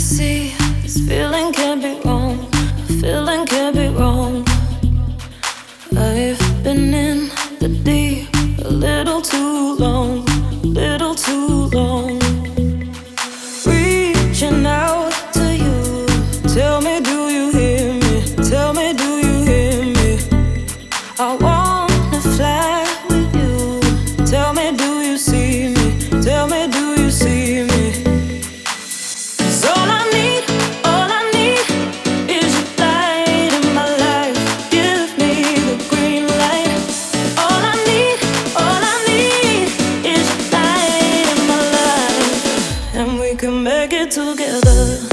see this feeling can't be wrong. A feeling can't be wrong. I've been in the deep a little too long, little too long. Reaching out to you. Tell me, do you hear me? Tell me, do you hear me? I wanna fly with you. Tell me, do you see me? Tell me, do you see me? 'Cause all I need is your light in my life. Give me the green light. All I need is your light in my life. And we can make it together.